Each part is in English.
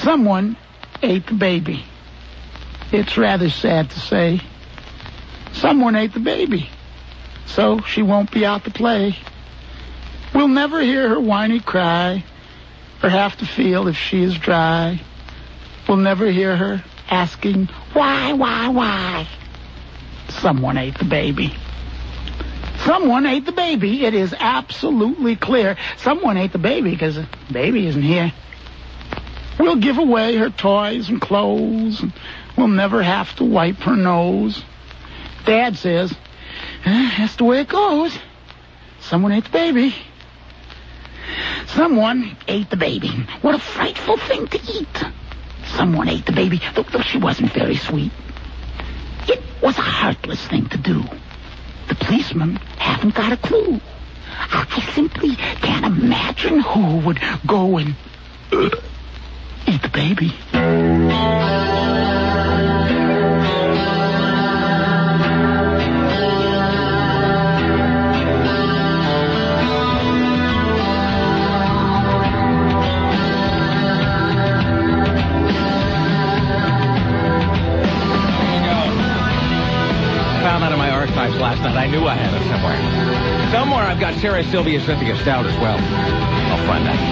Someone ate the baby. It's rather sad to say. Someone ate the baby, so she won't be out to play. We'll never hear her whiny cry or have to feel if she is dry. We'll never hear her asking, why? Someone ate the baby. Someone ate the baby. It is absolutely clear. Someone ate the baby because the baby isn't here. We'll give away her toys and clothes, and we'll never have to wipe her nose. Dad says, that's the way it goes. Someone ate the baby. Someone ate the baby. What a frightful thing to eat. Someone ate the baby, though she wasn't very sweet. It was a heartless thing to do. The policemen haven't got a clue. I simply can't imagine who would go and eat the baby. Last night. I knew I had it somewhere. Somewhere I've got Sarah Sylvia Cynthia Stout as well. I'll find that.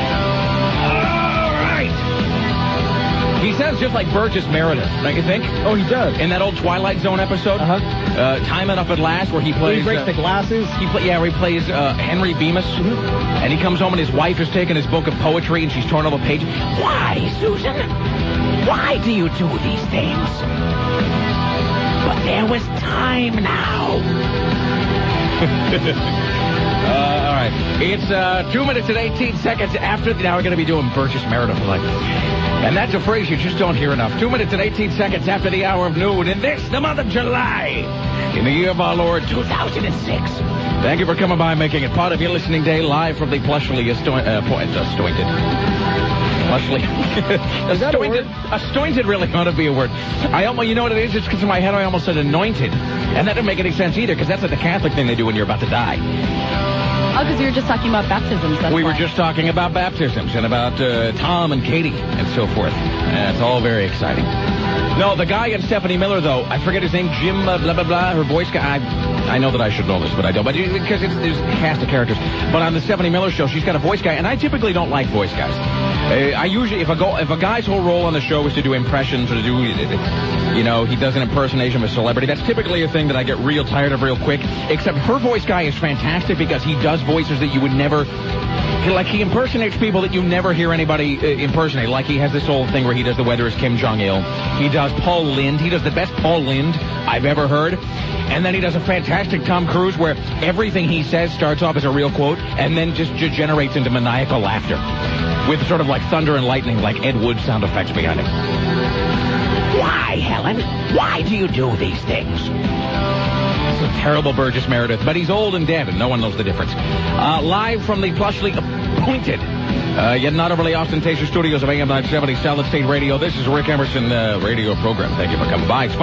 All right. He sounds just like Burgess Meredith, don't you think? Oh, he does. In that old Twilight Zone episode? Uh-huh. Time Enough at Last, where he plays... He breaks the glasses? Where he plays Henry Bemis. Mm-hmm. And he comes home and his wife has taken his book of poetry and she's torn all the pages. Why, Susan? Why do you do these things? But there was time now. All right. It's 2 minutes and 18 seconds after... Now we're going to be doing Burgess Meredith. And that's a phrase you just don't hear enough. 2 minutes and 18 seconds after the hour of noon. In this, the month of July, in the year of our Lord, 2006. Thank you for coming by and making it part of your listening day, live from the plushly astointed. Plushly. Astointed really ought to be a word. You know what it is? It's because in my head I almost said anointed. And that didn't make any sense either, because that's like the Catholic thing they do when you're about to die. Oh, because we were just talking about baptisms. We were just talking about baptisms and about Tom and Katie and so forth. It's all very exciting. No, the guy in Stephanie Miller, though, I forget his name, Jim blah, blah, blah, her voice guy. I know that I should know this, but I don't. But because there's a cast of characters. But on the Stephanie Miller show, she's got a voice guy, and I typically don't like voice guys. I usually, if a guy's whole role on the show is to do impressions or to do, he does an impersonation of a celebrity, that's typically a thing that I get real tired of real quick. Except her voice guy is fantastic because he does voices that you would never... Like, he impersonates people that you never hear anybody impersonate. Like, he has this old thing where he does the weather as Kim Jong-il. He does Paul Lynde. He does the best Paul Lynde I've ever heard. And then he does a fantastic Tom Cruise where everything he says starts off as a real quote and then just degenerates into maniacal laughter with sort of like thunder and lightning, like Ed Wood sound effects behind it. Why, Helen? Why do you do these things? It's a terrible Burgess Meredith, but he's old and dead, and no one knows the difference. Live from the plushly appointed, yet not overly ostentatious studios of AM 970 Solid State Radio, this is Rick Emerson radio program. Thank you for coming by. It's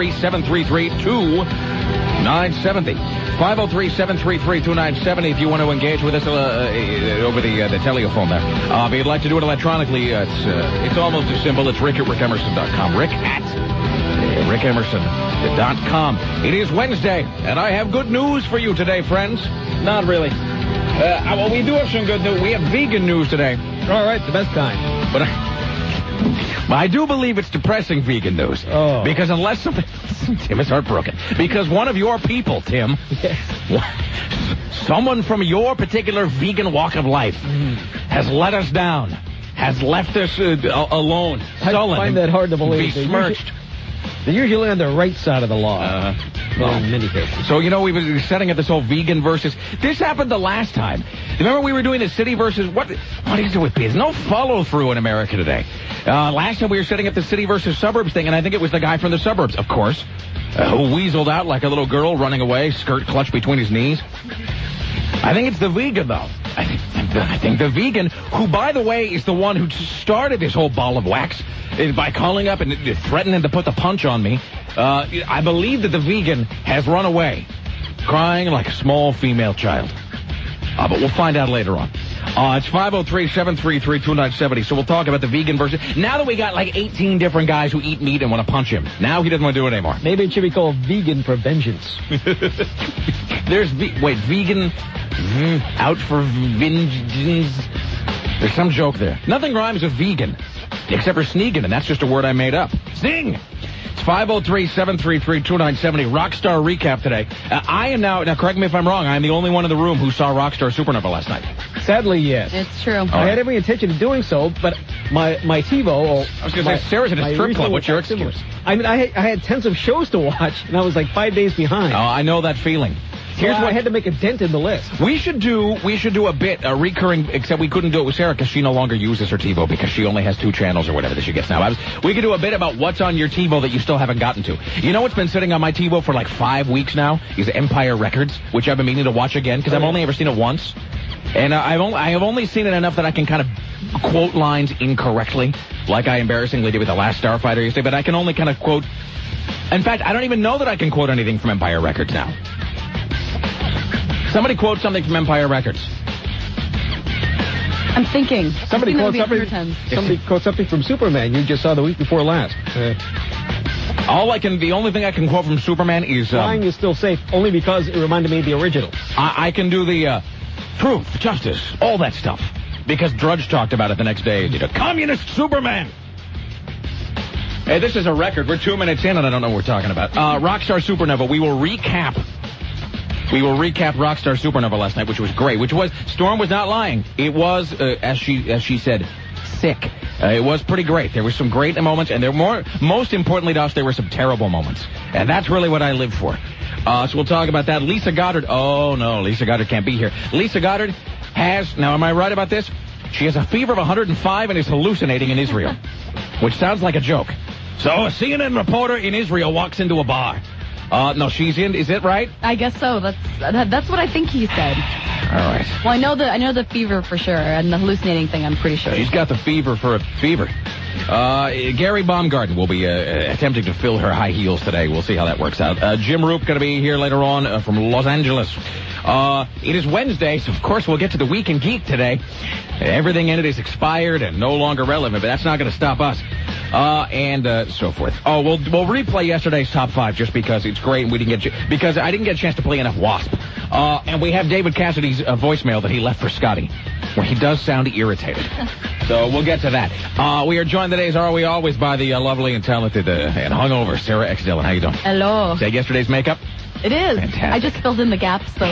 503-733-2970. 503-733-2970 if you want to engage with us over the telephone there. If you'd like to do it electronically, it's almost as simple. It's rick at rickemerson.com. Rick at rickemerson.com. It is Wednesday, and I have good news for you today, friends. Not really. Well, we do have some good news. We have vegan news today. All right, the best kind. But I do believe it's depressing vegan news. Oh. Because unless something... Tim is heartbroken. Because one of your people, Tim, someone from your particular vegan walk of life has let us down, has left us alone, sullen. I find that hard to believe. Besmirched. They're usually on the right side of the law. In many cases. So, we were setting up this whole vegan versus... This happened the last time. Remember we were doing the city versus... What is it with me? There's no follow-through in America today. Last time we were setting up the city versus suburbs thing, and I think it was the guy from the suburbs, of course, who weaseled out like a little girl running away, skirt clutched between his knees. I think it's the vegan, though. I think the vegan, who, by the way, is the one who started this whole ball of wax by calling up and threatening to put the punch on me. I believe that the vegan has run away, crying like a small female child. But we'll find out later on. It's 503-733-2970. So we'll talk about the vegan version. Now that we got like 18 different guys who eat meat and want to punch him, now he doesn't want to do it anymore. Maybe it should be called Vegan for Vengeance. There's vegan out for vengeance. There's some joke there. Nothing rhymes with vegan, except for sneaking, and that's just a word I made up. Sting! It's 503-733-2970. Rockstar recap today. I am now correct me if I'm wrong, I am the only one in the room who saw Rockstar Supernova last night. Sadly, yes. It's true. I had every intention of doing so, but my TiVo... I was going to say, Sarah's at a strip club. What's your excuse? I mean, I had tons of shows to watch, and I was like 5 days behind. Oh, I know that feeling. Here's why I had to make a dent in the list. We should do a bit, a recurring, except we couldn't do it with Sarah because she no longer uses her TiVo because she only has 2 channels or whatever that she gets now. We could do a bit about what's on your TiVo that you still haven't gotten to. You know what's been sitting on my TiVo for like 5 weeks now is Empire Records, which I've been meaning to watch again because I've only ever seen it once. And I have only seen it enough that I can kind of quote lines incorrectly, like I embarrassingly did with The Last Starfighter yesterday, but I can only kind of quote... In fact, I don't even know that I can quote anything from Empire Records now. Somebody quote something from Empire Records. I'm thinking. Somebody quote something from Superman you just saw the week before last. The only thing I can quote from Superman is... Flying is still safe, only because it reminded me of the original. I can do the truth, justice, all that stuff. Because Drudge talked about it the next day. He did a communist Superman. Hey, this is a record. We're 2 minutes in and I don't know what we're talking about. Rockstar Supernova, we will recap Rockstar Supernova last night, which was great. Storm was not lying. It was, as she said, sick. It was pretty great. There were some great moments, and most importantly to us, there were some terrible moments. And that's really what I live for. So we'll talk about that. Lisa Goddard. Oh, no, Lisa Goddard can't be here. Lisa Goddard now am I right about this? She has a fever of 105 and is hallucinating in Israel, which sounds like a joke. So a CNN reporter in Israel walks into a bar. No, she's in. Is it right? I guess so. That's what I think he said. All right. Well, I know the fever for sure, and the hallucinating thing I'm pretty sure. She's got the fever for a fever. Gary Baumgarten will be attempting to fill her high heels today. We'll see how that works out. Jim Roop going to be here later on from Los Angeles. It is Wednesday, so of course we'll get to the Week in Geek today. Everything in it is expired and no longer relevant, but that's not going to stop us. And so forth. Oh, we'll replay yesterday's top 5 just because it's great and because I didn't get a chance to play enough Wasp. And we have David Cassidy's voicemail that he left for Scotty, where he does sound irritated. So we'll get to that. We are joined today, as are we always, by the lovely and talented and hungover Sarah X. Dillon. How you doing? Hello. Is that yesterday's makeup? It is. Fantastic. I just filled in the gaps, so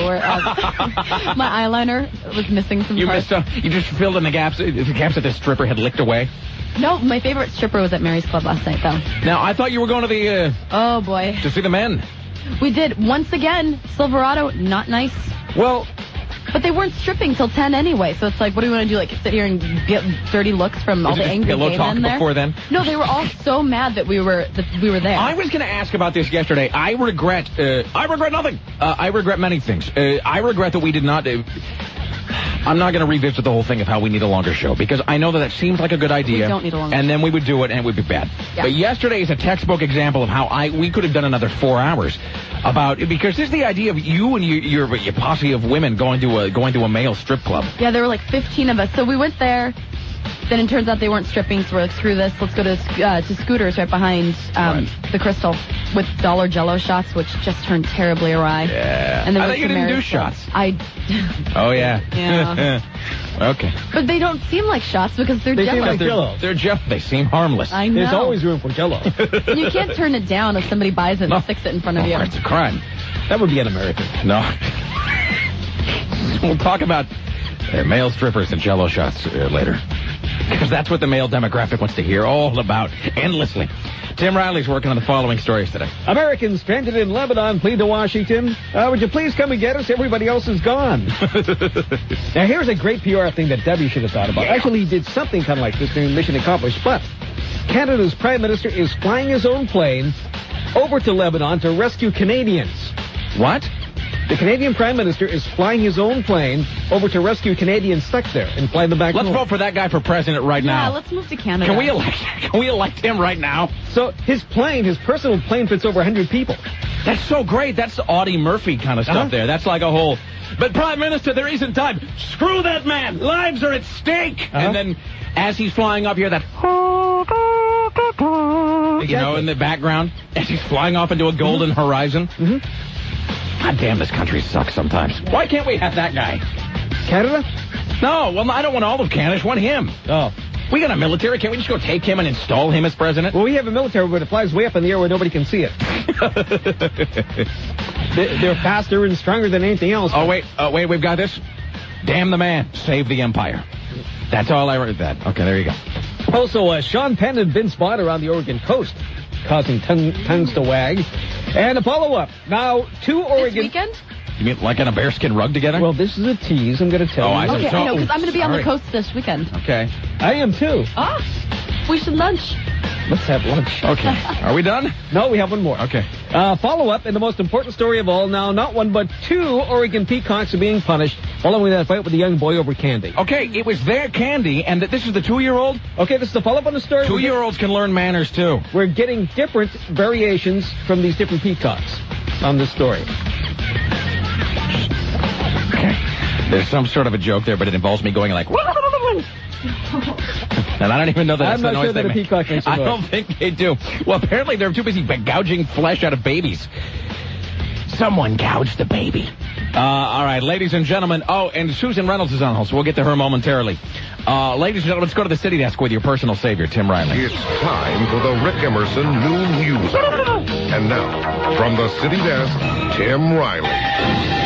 my eyeliner was missing some parts. You just filled in the gaps that the stripper had licked away? No, my favorite stripper was at Mary's Club last night, though. Now, I thought you were going to the... oh, boy. To see the men. We did. Once again, Silverado, not nice. Well... But they weren't stripping till 10 anyway, so it's like, what do we want to do? Like, sit here and get dirty looks from all the angry gay men there? Before then? No, they were all so mad that we were there. I was going to ask about this yesterday. I regret nothing. I regret many things. I regret that we did not... I'm not going to revisit the whole thing of how we need a longer show, because I know that seems like a good idea. We don't need a longer show. And then we would do it, and it would be bad. Yeah. But yesterday is a textbook example of how we could have done another 4 hours because this is the idea of you and your posse of women going to a male strip club. Yeah, there were like 15 of us. So we went there. Then it turns out they weren't stripping, so we're like, screw this. Let's go to Scooters right behind the Crystal with dollar Jello shots, which just turned terribly awry. Yeah. And then I thought you didn't do shots. Oh, yeah. Yeah. Okay. But they don't seem like shots because they're Jello. Seem like Jello. They're Jello. They seem harmless. I know. There's always room for Jello. And you can't turn it down if somebody buys it and sticks it in front of you. It's a crime. That would be un-American. No. We'll talk about male strippers and Jello shots later. Because that's what the male demographic wants to hear all about endlessly. Tim Riley's working on the following stories today. Americans stranded in Lebanon plead to Washington. Would you please come and get us? Everybody else is gone. Now, here's a great PR thing that Debbie should have thought about. Yeah. Actually, he did something kind of like this during Mission Accomplished. But Canada's Prime Minister is flying his own plane over to Lebanon to rescue Canadians. What? The Canadian Prime Minister is flying his own plane over to rescue Canadians stuck there and fly them back home. Let's vote for that guy for president right now. Yeah, let's move to Canada. Can we elect him right now? So his personal plane fits over 100 people. That's so great. That's Audie Murphy kind of stuff there. That's like a whole... But, Prime Minister, there isn't time. Screw that man. Lives are at stake. And then, as he's flying up here, that... You know, in the background, as he's flying off into a golden horizon. God damn, this country sucks sometimes. Why can't we have that guy? Canada? No, well, I don't want all of Canada. I just want him. Oh. We got a military. Can't we just go take him and install him as president? Well, we have a military, but it flies way up in the air where nobody can see it. They're faster and stronger than anything else. Oh, wait, we've got this. Damn the man. Save the empire. That's all I read that. Okay, there you go. Also, Sean Penn and Vince Vaughn are on the Oregon coast, causing tongues to wag. And a follow-up. Now, 2 Oregon... This weekend? You mean like in a bearskin rug together? Well, this is a tease, I'm going to tell you. I Okay, I know, because I'm going to be on the coast this weekend. Okay. I am, too. We should lunch. Let's have lunch. Okay. Are we done? No, we have one more. Okay. Follow-up, and the most important story of all. Now, not one, but 2 Oregon peacocks are being punished following that fight with a young boy over candy. Okay, it was their candy, and this is the 2-year-old? Okay, this is the follow-up on the story. 2-year-olds can learn manners, too. We're getting different variations from these different peacocks on this story. Okay. There's some sort of a joke there, but it involves me going like... And I don't even know that that's the noise they make. I'm not sure that a peacock makes a noise. I don't think they do. Well, apparently they're too busy gouging flesh out of babies. Someone gouged the baby. All right, ladies and gentlemen. Oh, and Susan Reynolds is on hold, so we'll get to her momentarily. Ladies and gentlemen, let's go to the city desk with your personal savior, Tim Riley. It's time for the Rick Emerson Noon News Hour. And now, from the city desk, Tim Riley.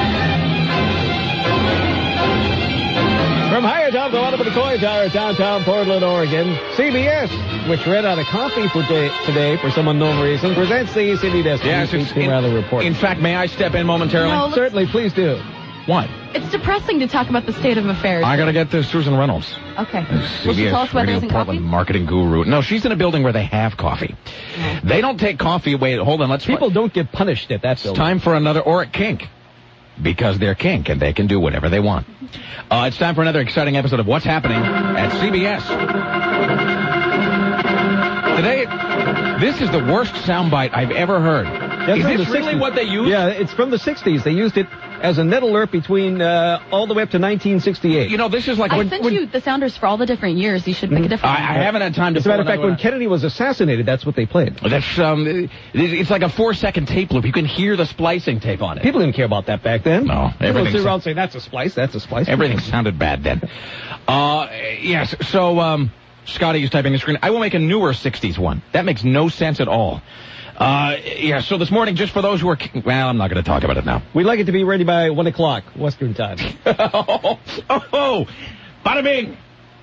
From high atop the bottom of the coin tower, downtown Portland, Oregon, CBS, which ran out of coffee today for some unknown reason, presents the city desk. Yes, report. In fact, may I step in momentarily? No, certainly, please do. What? It's depressing to talk about the state of affairs. I gotta get to Susan Reynolds. Okay. CBS Will she tell us why there Radio isn't Portland coffee? marketing guru. No, she's in a building where they have coffee. They don't take coffee. Wait, hold on. People don't get punished at that building. It's time for another, or at Kink. Because they're kink and they can do whatever they want. It's time for another exciting episode of What's Happening at CBS. Today, this is the worst soundbite I've ever heard. Is this really what they used? Yeah, it's from the 60s. They used it as a net alert between all the way up to 1968. You know, this is like... I sent you the sounders for all the different years. You should pick a different one. I haven't had time to... As a matter of fact, when Kennedy was assassinated, that's what they played. That's it's like a 4-second tape loop. You can hear the splicing tape on it. People didn't care about that back then. No. People sit around saying, that's a splice, that's a splice. Everything sounded bad then. Yes, so Scotty is typing the screen. I will make a newer 60s one. That makes no sense at all. So this morning, just for those who are... Well, I'm not going to talk about it now. We'd like it to be ready by 1 o'clock, Western time. Bada bing!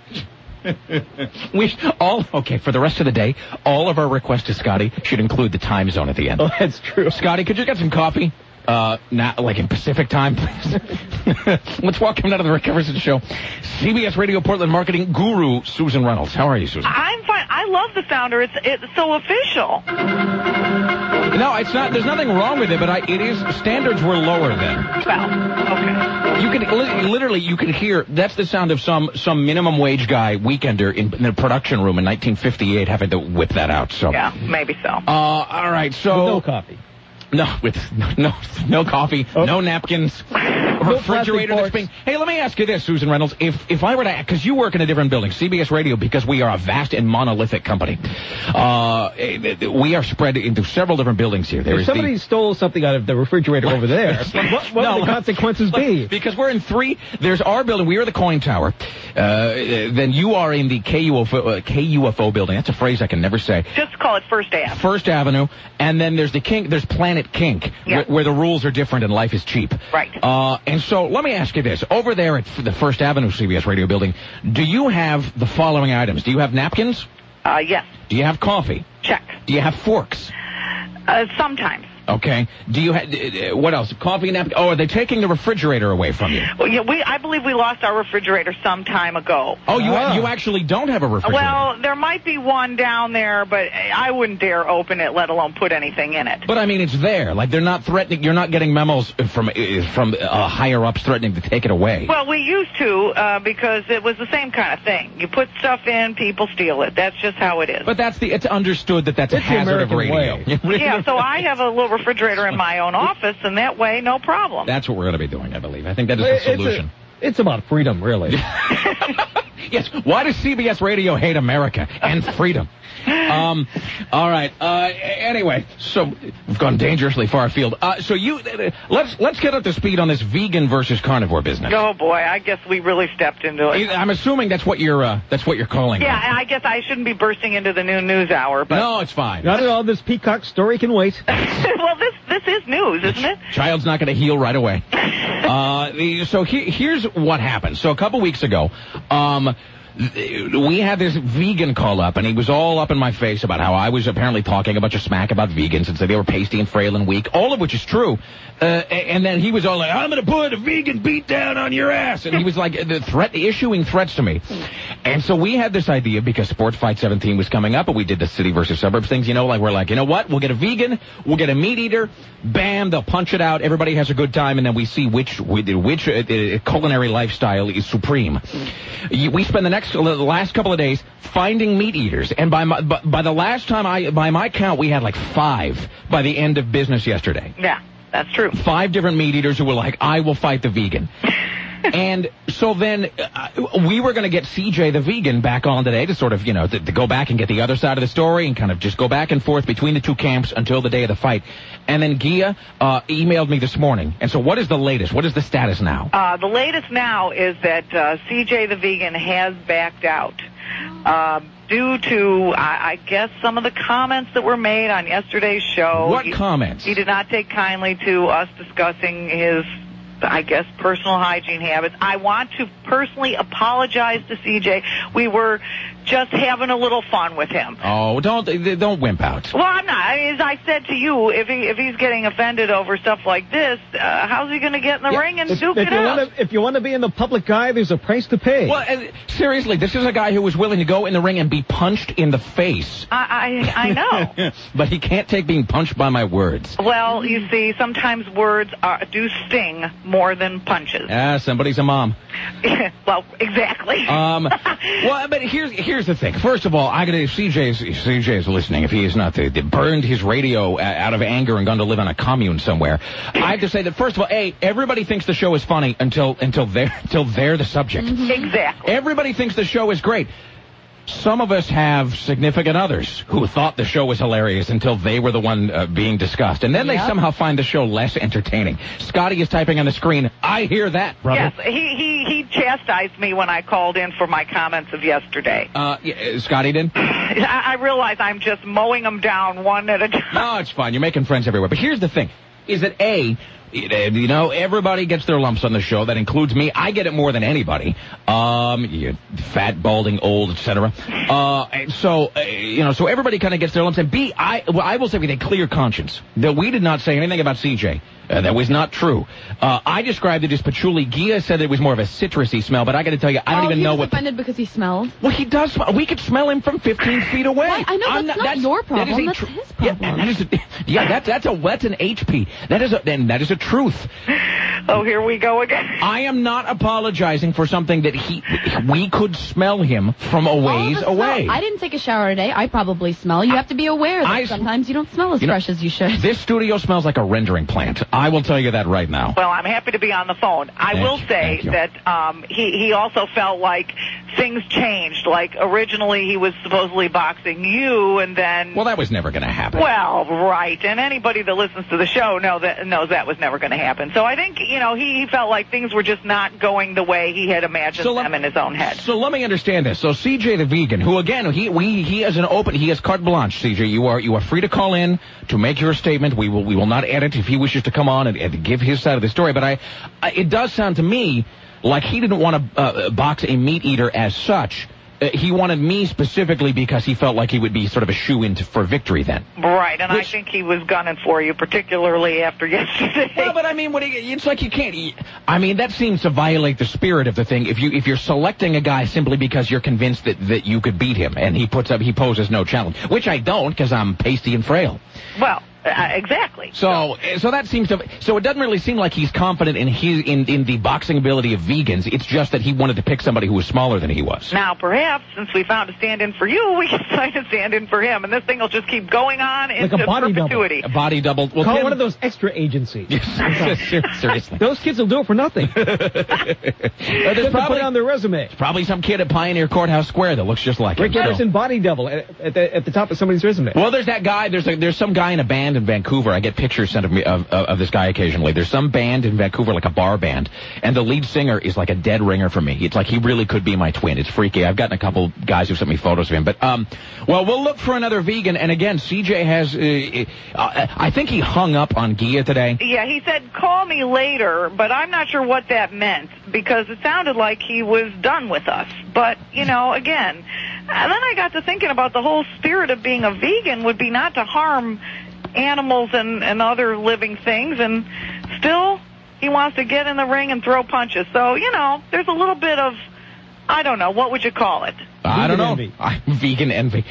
Okay, for the rest of the day, all of our requests to Scotty should include the time zone at the end. Oh, that's true. Scotty, could you get some coffee? Now, like in Pacific time, please. Let's welcome out of the Rick Emerson Show, CBS Radio Portland marketing guru, Susan Reynolds. How are you, Susan? I'm fine. I love the sounder. It's so official. No, it's not. There's nothing wrong with it, but it is. Standards were lower then. Well, okay. You could literally, you could hear. That's the sound of some minimum wage guy weekender in the production room in 1958 having to whip that out. So Yeah, maybe so. All right. So with no coffee. No, with no coffee, no napkins, refrigerator that's being... Hey, let me ask you this, Susan Reynolds. If I were to... Because you work in a different building, CBS Radio, because we are a vast and monolithic company. We are spread into several different buildings here. If somebody stole something out of the refrigerator over there, what would the consequences be? Because we're in 3... There's our building. We are the Coin Tower. Then you are in the KUFO building. That's a phrase I can never say. Just call it First Avenue. First Avenue. And then there's there's Planet Kink, where the rules are different and life is cheap. Right. And so let me ask you this. Over there at the First Avenue CBS Radio building, do you have the following items? Do you have napkins? Yes. Do you have coffee? Check. Do you have forks? Sometimes. Okay. Do you have, what else? Coffee and napkin? Oh, are they taking the refrigerator away from you? Well, yeah, I believe we lost our refrigerator some time ago. Oh, you actually don't have a refrigerator? Well, there might be one down there, but I wouldn't dare open it, let alone put anything in it. But I mean, it's there. Like, they're not threatening. You're not getting memos from higher ups threatening to take it away. Well, we used to because it was the same kind of thing. You put stuff in, people steal it. That's just how it is. But it's understood that's a hazard of radio. Yeah, so I have a little refrigerator in my own office, and that way, no problem. That's what we're going to be doing, I believe. I think that is the solution. It's about freedom, really. Yes. Why does CBS Radio hate America and freedom? All right. Anyway, so we've gone dangerously far afield. So let's get up to speed on this vegan versus carnivore business. Oh boy, I guess we really stepped into it. I'm assuming that's what you're calling. Yeah, and I guess I shouldn't be bursting into the new news hour. But no, it's fine. Not at all. This Peacock story can wait. Well, this is news, isn't it? Child's not going to heal right away. So here's what happened. So a couple weeks ago, we had this vegan call up, and he was all up in my face about how I was apparently talking a bunch of smack about vegans and said they were pasty and frail and weak, all of which is true. And then he was all like, I'm going to put a vegan beat down on your ass. And he was like issuing threats to me. And so we had this idea because Sports Fight 17 was coming up, and we did the city versus suburbs things, we're like, you know what? We'll get a vegan, we'll get a meat eater, bam, they'll punch it out, everybody has a good time, and then we see which culinary lifestyle is supreme. We spend the last couple of days finding meat eaters, and by my count, we had like 5 by the end of business yesterday. Yeah, that's true. 5 different meat eaters who were like, I will fight the vegan. And so then we were going to get CJ the vegan back on today to sort of, to go back and get the other side of the story and kind of just go back and forth between the two camps until the day of the fight. And then Gia emailed me this morning. And so what is the latest? What is the status now? The latest now is that CJ the vegan has backed out. Due to, I guess, some of the comments that were made on yesterday's show. What comments? He did not take kindly to us discussing his, I guess, personal hygiene habits. I want to personally apologize to CJ. We were just having a little fun with him. Oh, don't wimp out. Well, I'm not. As I said to you, if he's getting offended over stuff like this, how's he going to get in the ring and duke it out? If you want to be in the public eye, there's a price to pay. Well, seriously, this is a guy who was willing to go in the ring and be punched in the face. I know. But he can't take being punched by my words. Well, you see, sometimes words do sting more than punches. Somebody's a mom. Well, exactly. Well, but here's the thing. First of all, if CJ is listening, if he is not, burned his radio out of anger and gone to live on a commune somewhere. I have to say that, first of all, everybody thinks the show is funny until they're the subject. Mm-hmm. Exactly. Everybody thinks the show is great. Some of us have significant others who thought the show was hilarious until they were the one being discussed. And then they somehow find the show less entertaining. Scotty is typing on the screen, I hear that, brother. Yes, he chastised me when I called in for my comments of yesterday. Scotty did? I realize I'm just mowing them down one at a time. No, it's fine. You're making friends everywhere. But here's the thing. Is that everybody gets their lumps on the show. That includes me. I get it more than anybody. You fat, balding, old, etc. So everybody kind of gets their lumps. And B, I will say with a clear conscience that we did not say anything about CJ. That was not true. I described it as patchouli. Gia said it was more of a citrusy smell, but I got to tell you, I don't even know what. He was offended because he smells. Well, he does. We could smell him from 15 feet away. Well, I know that's your problem. That's his problem. That's an HP. That is a truth. Oh, here we go again. I am not apologizing for something that we could smell him from a ways away. I didn't take a shower today. I probably smell. You have to be aware that sometimes you don't smell as fresh as you should. This studio smells like a rendering plant. I will tell you that right now. Well, I'm happy to be on the phone. I will say that he also felt like things changed. Like originally he was supposedly boxing you, and then... Well, that was never going to happen. Well, right. And anybody that listens to the show knows that was never going to happen. So I think, he felt like things were just not going the way he had imagined them in his own head. So let me understand this. So CJ the vegan, who again, he has carte blanche, CJ. You are free to call in to make your statement. We will not edit if he wishes to come on and give his side of the story. But it does sound to me like he didn't want to box a meat eater as such. He wanted me specifically because he felt like he would be sort of a shoo-in for victory then. Right, and I think he was gunning for you, particularly after yesterday. Well, but I mean, it's like you can't... I mean, that seems to violate the spirit of the thing. If you're selecting a guy simply because you're convinced that you could beat him, and he poses no challenge, which I don't because I'm pasty and frail. Well... Exactly. So that seems to. So it doesn't really seem like he's confident in the boxing ability of vegans. It's just that he wanted to pick somebody who was smaller than he was. Now, perhaps since we found a stand-in for you, we can find a stand-in for him, and this thing will just keep going on into a body perpetuity. double. A body double. Well, Call one of those extra agencies. Seriously. Those kids will do it for nothing. There's Put probably it on their resume. probably some kid at Pioneer Courthouse Square that looks just like Rick him. Emerson body double at the top of somebody's resume. Well, there's that guy. There's some guy in a band in Vancouver. I get pictures sent of me of this guy occasionally. There's some band in Vancouver, like a bar band, and the lead singer is like a dead ringer for me. It's like he really could be my twin. It's freaky. I've gotten a couple guys who sent me photos of him. But well, we'll look for another vegan. And again, CJ has. I think he hung up on Gia today. Yeah, he said, call me later, but I'm not sure what that meant, because it sounded like he was done with us. But, again, and then I got to thinking about the whole spirit of being a vegan would be not to harm animals and other living things, and still he wants to get in the ring and throw punches. So, there's a little bit of, I don't know, what would you call it? I don't know. Envy. Vegan envy.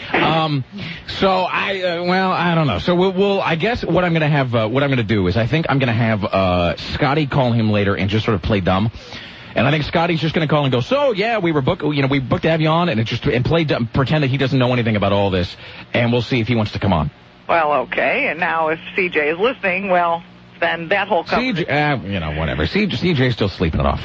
So I don't know. So we'll I guess what I'm going to do is I think I'm going to have Scotty call him later and just sort of play dumb. And I think Scotty's just going to call and go, so, yeah, we booked to have you on, and play dumb, pretend that he doesn't know anything about all this, and we'll see if he wants to come on. Well, okay, and now if CJ is listening, well, then that whole conversation... CJ, whatever. CJ's still sleeping it off.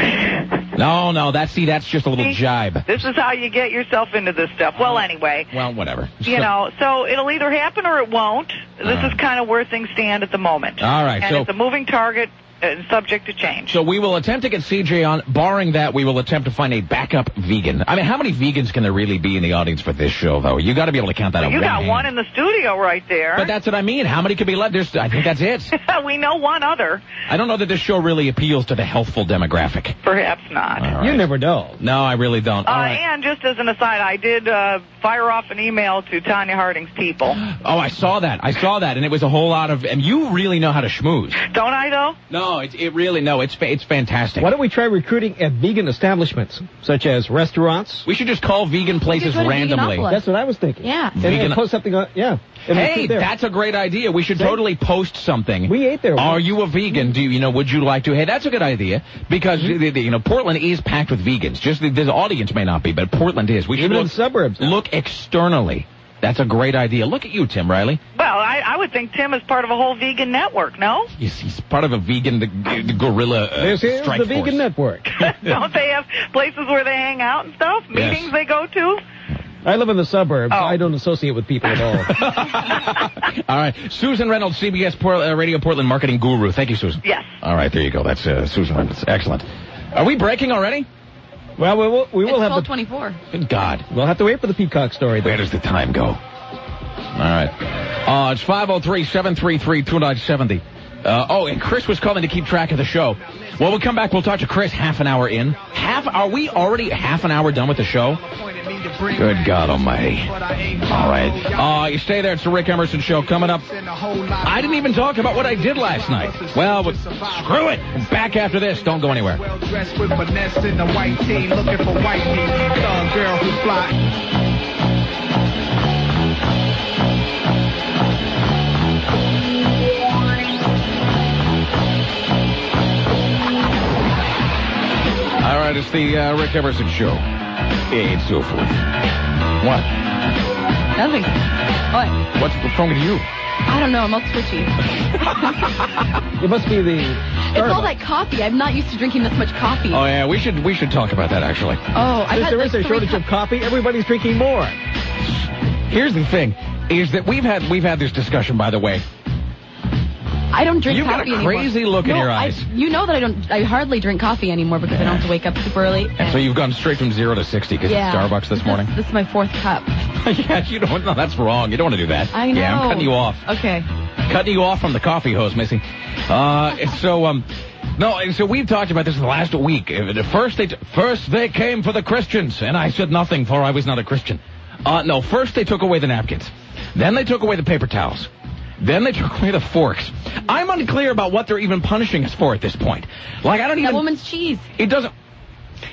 No, that's just a little jibe. This is how you get yourself into this stuff. Well, anyway. Well, whatever. So it'll either happen or it won't. This is kind of where things stand at the moment. All right. And it's a moving target. Subject to change. So we will attempt to get CJ on. Barring that, we will attempt to find a backup vegan. I mean, how many vegans can there really be in the audience for this show, though? You got to be able to count that out. You got one in the studio right there. But that's what I mean. How many could be left? I think that's it. We know one other. I don't know that this show really appeals to the healthful demographic. Perhaps not. Right. You never know. No, I really don't. Right. And just as an aside, I did fire off an email to Tanya Harding's people. Oh, I saw that, and it was a whole lot of. And you really know how to schmooze. Don't I, though? No, it really. No, it's fantastic. Why don't we try recruiting at vegan establishments, such as restaurants? We should just call vegan places randomly. That's what I was thinking. Yeah. And post something on, yeah. Hey, that's a great idea. We should totally post something. We ate there. Are you a vegan? Would you like to? Hey, that's a good idea, because, Portland is packed with vegans. Just the audience may not be, but Portland is. We should Even in the suburbs. Look externally. That's a great idea. Look at you, Tim Riley. Well, I would think Tim is part of a whole vegan network, no? Yes, he's part of a vegan guerrilla Here's strike the force. vegan network. Don't they have places where they hang out and stuff? Yes. Meetings they go to? I live in the suburbs. Oh. I don't associate with people at all. All right. Susan Reynolds, CBS Radio Portland marketing guru. Thank you, Susan. Yes. All right, there you go. That's Susan Reynolds. Excellent. Are we breaking already? Well, we will have 12:24. Good God. We'll have to wait for the Peacock story. Where does the time go? All right. It's 503-733-2970. And Chris was calling to keep track of the show. Well, we'll come back. We'll talk to Chris half an hour in. Are we already half an hour done with the show? Good God almighty. All right. You stay there. It's the Rick Emerson Show coming up. I didn't even talk about what I did last night. Well, but screw it. We're back after this. Don't go anywhere. Well dressed with finesse in the white tee, looking for white meat. Thug girl who fly. All right, it's the Rick Emerson Show. And so forth. What? Nothing. What? What's wrong with you? I don't know. I'm all twitchy. It must be the... It's all that coffee. I'm not used to drinking this much coffee. Oh, yeah, we should talk about that, actually. Oh, I've had Since there is a shortage of coffee, everybody's drinking more. Here's the thing, is that we've had this discussion, by the way. I don't drink You've got coffee a anymore. crazy look in your eyes. You know that I hardly drink coffee anymore because I don't have to wake up super early. And so you've gone straight from 0 to 60 because of Starbucks this morning? This is my 4th cup. Yeah, you don't. No, that's wrong. You don't want to do that. I know. Yeah, I'm cutting you off. Okay. Cutting you off from the coffee hose, Missy. So we've talked about this last week. First they came for the Christians, and I said nothing, for I was not a Christian. No, first they took away the napkins. Then they took away the paper towels. Then they took away the forks. I'm unclear about what they're even punishing us for at this point. Like, I don't even... That woman's cheese. It doesn't...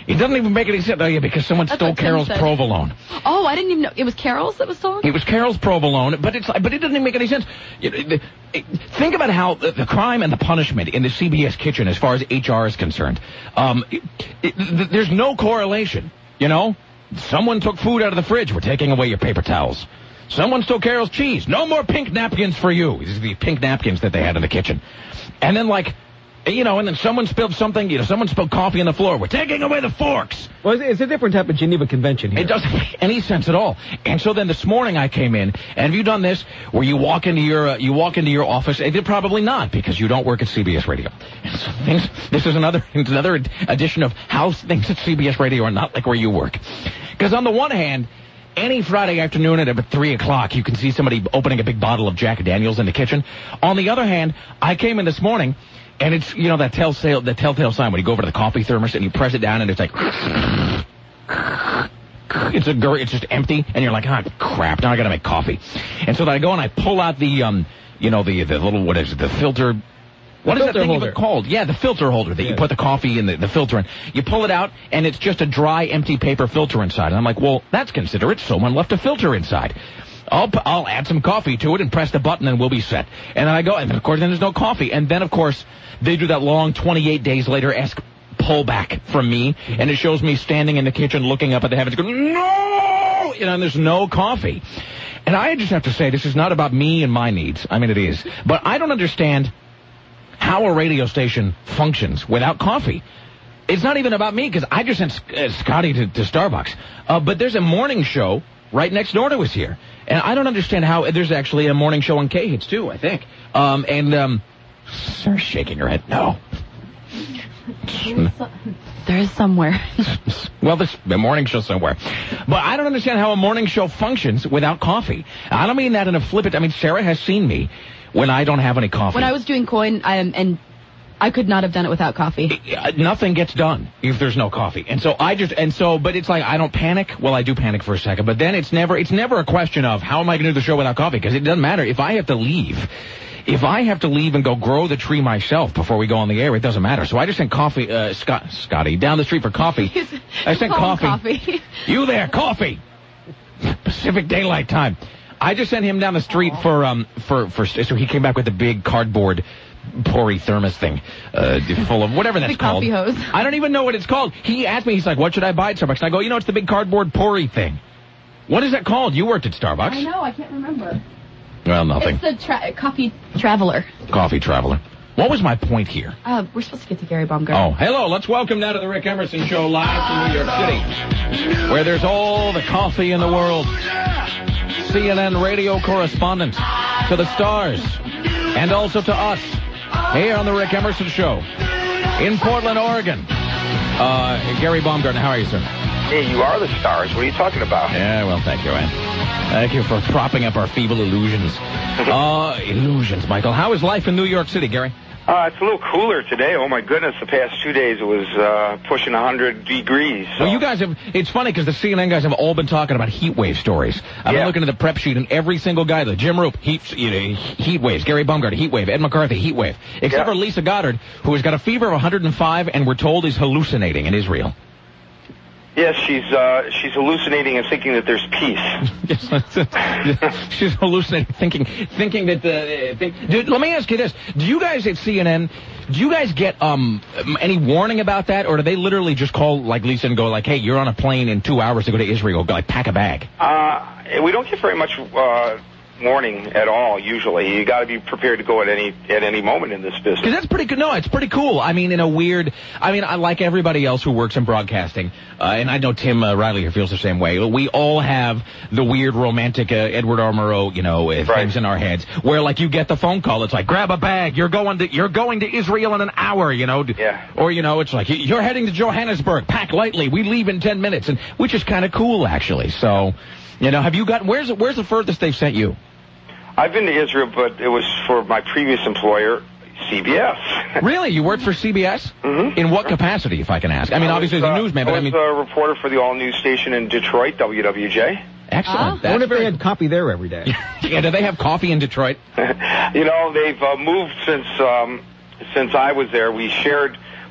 It doesn't even make any sense. Oh, yeah, because someone That's stole what Tim Carol's said. provolone. Oh, I didn't even know. It was Carol's that was stolen? It was Carol's provolone, but it doesn't even make any sense. Think about how the crime and the punishment in the CBS kitchen, as far as HR is concerned, there's no correlation. You know, someone took food out of the fridge. We're taking away your paper towels. Someone stole Carol's cheese. No more pink napkins for you. These are the pink napkins that they had in the kitchen. And then, like, you know, and then someone spilled something. You know, someone spilled coffee on the floor. We're taking away the forks. Well, it's a different type of Geneva Convention here. It doesn't make any sense at all. And so then this morning I came in, and have you done this where you walk into your office? Probably not, because you don't work at CBS Radio. This is another edition of how things at CBS Radio are not like where you work. Because on the one hand, any Friday afternoon at about 3 o'clock, you can see somebody opening a big bottle of Jack Daniels in the kitchen. On the other hand, I came in this morning, and it's, you know, that telltale sign when you go over to the coffee thermos and you press it down and it's like, it's just empty, and you're like, ah, crap, now I gotta make coffee. And so then I go and I pull out the little, what is it, the filter. What is that thing even called? Yeah, the filter holder that you put the coffee in the filter in. You pull it out, and it's just a dry, empty paper filter inside. And I'm like, well, that's considerate. Someone left a filter inside. I'll add some coffee to it and press the button, and we'll be set. And then I go, and of course, then there's no coffee. And then, of course, they do that long 28 days later-esque pullback from me, and it shows me standing in the kitchen looking up at the heavens going, no! You know, and there's no coffee. And I just have to say, this is not about me and my needs. I mean, it is. But I don't understand how a radio station functions without coffee. It's not even about me, because I just sent Scotty to Starbucks. But there's a morning show right next door to us here. And I don't understand how there's actually a morning show on K-Hits, too, I think. Sarah's shaking her head. No. There is somewhere. Well, there's a morning show somewhere. But I don't understand how a morning show functions without coffee. I don't mean that in a flippant. I mean, Sarah has seen me when I don't have any coffee. When I was doing Coin, and I could not have done it without coffee. Nothing gets done if there's no coffee. But it's like, I don't panic. Well, I do panic for a second, but then it's never a question of how am I going to do the show without coffee? Because it doesn't matter. If I have to leave and go grow the tree myself before we go on the air, it doesn't matter. So I just sent Scotty down the street for coffee. I sent coffee. You there, coffee. Pacific Daylight Time. I just sent him down the street so he came back with a big cardboard Pori thermos thing, full of whatever that's called. Coffee hose. I don't even know what it's called. He asked me, he's like, what should I buy at Starbucks? And I go, it's the big cardboard Pori thing. What is that called? You worked at Starbucks. I know, I can't remember. Well, nothing. It's the Coffee Traveler. Coffee Traveler. What was my point here? We're supposed to get to Gary Baumgartner. Oh, hello. Let's welcome now to the Rick Emerson Show live from New York City, where there's all the coffee in the world. CNN radio correspondent to the stars and also to us here on the Rick Emerson Show in Portland, Oregon. Gary Baumgartner, how are you, sir? Hey, you are the stars. What are you talking about? Yeah, well, thank you, man. Thank you for propping up our feeble illusions. Illusions, Michael. How is life in New York City, Gary? It's a little cooler today. Oh, my goodness. The past 2 days it was pushing 100 degrees. So. Well, you guys have... It's funny because the CNN guys have all been talking about heat wave stories. I've been looking at the prep sheet, and every single guy, like Jim Roop, heat waves. Gary Baumgartner, heat wave. Ed McCarthy, heat wave. Except for Lisa Goddard, who has got a fever of 105 and we're told is hallucinating in Israel. Yes, she's hallucinating and thinking that there's peace. She's hallucinating, thinking that Dude, let me ask you this: do you guys at CNN, do you guys get any warning about that, or do they literally just call like Lisa and go like, "Hey, you're on a plane in 2 hours to go to Israel. Like, pack a bag." We don't get very much warning at all. Usually, you got to be prepared to go at any moment in this business. Because that's pretty good. No, it's pretty cool. I mean, I like everybody else who works in broadcasting, and I know Tim Riley here feels the same way. We all have the weird romantic Edward R. Murrow, things in our heads, where like you get the phone call, it's like, grab a bag, you're going to Israel in an hour, Yeah. Or it's like you're heading to Johannesburg, pack lightly, we leave in 10 minutes, and which is kind of cool actually. So. Have you got where's the furthest they've sent you? I've been to Israel, but it was for my previous employer, CBS. Really? You worked for CBS? Mm-hmm. In what capacity, if I can ask? I mean, obviously as a newsman, but I was a reporter for the all-news station in Detroit, WWJ. Excellent. I wonder if they had coffee there every day. Yeah, do they have coffee in Detroit? They've moved since I was there. We shared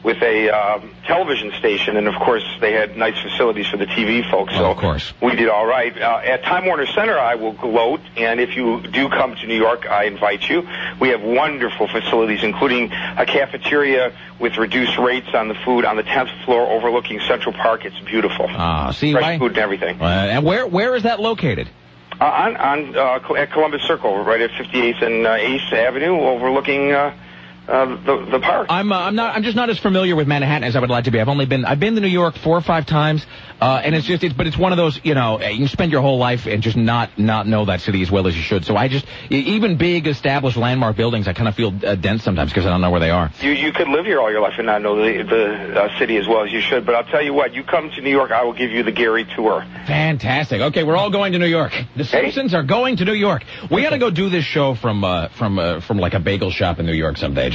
with a television station, and of course they had nice facilities for the TV folks. So of course. we did all right. At Time Warner Center, I will gloat, and if you do come to New York, I invite you. We have wonderful facilities, including a cafeteria with reduced rates on the food on the 10th floor overlooking Central Park. It's beautiful. See, fresh food and everything. And where is that located? At Columbus Circle, right at 58th and 8th Avenue, overlooking the park. I'm just not as familiar with Manhattan as I would like to be. I've been to New York 4 or 5 times, and it's one of those, you can spend your whole life and just not know that city as well as you should. So even big established landmark buildings, I kind of feel dense sometimes because I don't know where they are. You could live here all your life and not know the city as well as you should. But I'll tell you what, you come to New York, I will give you the Gary tour. Fantastic. Okay, we're all going to New York. The Simpsons are going to New York. We got to go do this show from like a bagel shop in New York someday.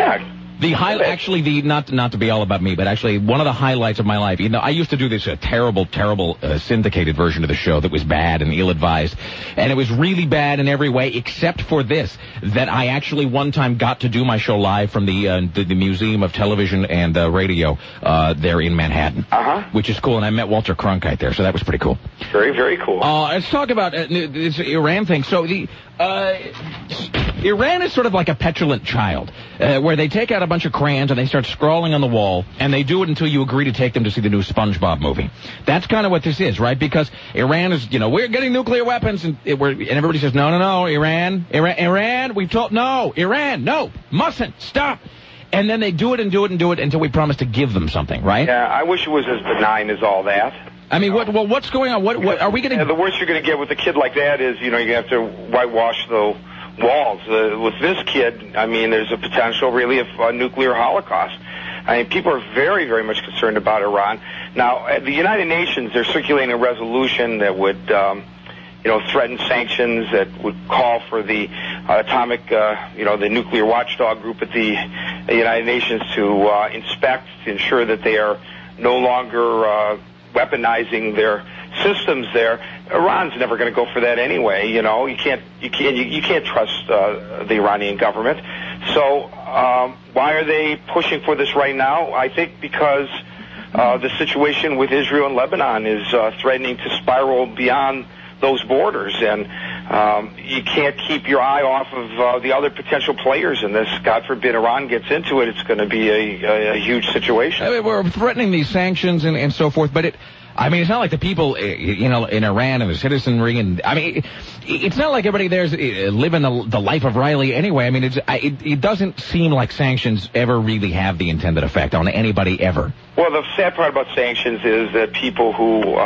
Not to be all about me, but actually one of the highlights of my life. I used to do this terrible syndicated version of the show that was bad and ill-advised, and it was really bad in every way except for this, that I actually one time got to do my show live from the Museum of Television and Radio there in Manhattan, which is cool, and I met Walter Cronkite there, so that was pretty cool. Very, very cool. Let's talk about this Iran thing. So Iran is sort of like a petulant child, where they take out a bunch of crayons and they start scrawling on the wall, and they do it until you agree to take them to see the new SpongeBob movie. That's kind of what this is, right? Because Iran is, we're getting nuclear weapons, and everybody says, no, Iran, no, mustn't, stop. And then they do it until we promise to give them something, right? Yeah, I wish it was as benign as all that. I mean, what's going on? What are we going to... The worst you're going to get with a kid like that is, you have to whitewash the walls. With this kid, I mean, there's a potential, really, of a nuclear holocaust. I mean, people are very, very much concerned about Iran. Now, at the United Nations, they're circulating a resolution that would, threaten sanctions, that would call for the atomic, the nuclear watchdog group at the United Nations to inspect, to ensure that they are no longer weaponizing their systems there. Iran's never going to go for that anyway. You can't trust the Iranian government. So why are they pushing for this right now? I think because the situation with Israel and Lebanon is threatening to spiral beyond those borders, and you can't keep your eye off of the other potential players in this. God forbid Iran gets into it, it's going to be a huge situation. I mean, we're threatening these sanctions and so forth, but it's not like the people, in Iran and the citizenry, and it's not like everybody there's living the life of Riley anyway. I mean, it doesn't seem like sanctions ever really have the intended effect on anybody ever. Well, the sad part about sanctions is that people who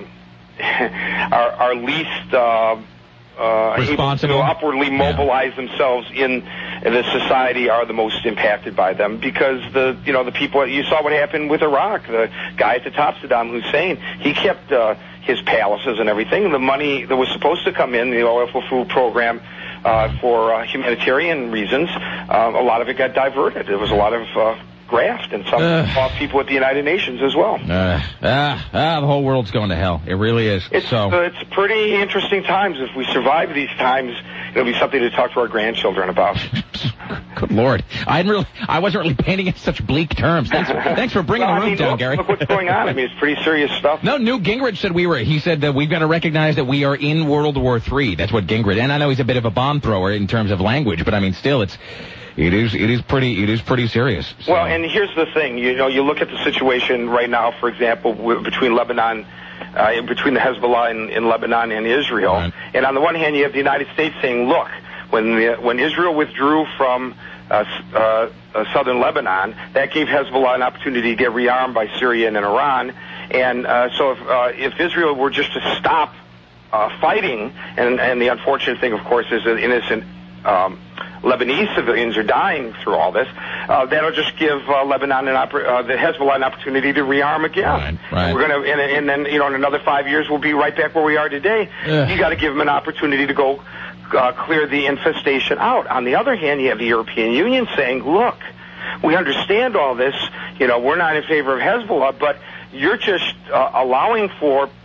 are least responsible, able to upwardly mobilize themselves in the society are the most impacted by them, because the people, you saw what happened with Iraq. The guy at the top, Saddam Hussein, he kept his palaces and everything. The money that was supposed to come in, the oil for food program, for humanitarian reasons, a lot of it got diverted. There was a lot of graft, and some people at the United Nations as well. The whole world's going to hell. It really is. It's pretty interesting times. If we survive these times, it'll be something to talk to our grandchildren about. Good Lord. I wasn't really painting in such bleak terms. Thanks for bringing the room down, Gary. Look what's going on. I mean, it's pretty serious stuff. No, Newt Gingrich said he said that we've got to recognize that we are in World War III. That's what Gingrich, and I know he's a bit of a bomb thrower in terms of language, but I mean, still, it is pretty serious. So. Well, and here's the thing. You look at the situation right now, for example, between Lebanon, between the Hezbollah in Lebanon and Israel. Right. And on the one hand, you have the United States saying, look, when Israel withdrew from southern Lebanon, that gave Hezbollah an opportunity to get rearmed by Syria and Iran. And so if Israel were just to stop fighting, and the unfortunate thing, of course, is that innocent Lebanese civilians are dying through all this, that'll just give Lebanon the Hezbollah an opportunity to rearm again. Right. We're going to, and then in another 5 years we'll be right back where we are today. You got to give them an opportunity to go clear the infestation out. On the other hand, you have the European Union saying, look, we understand all this. We're not in favor of Hezbollah, but you're just allowing for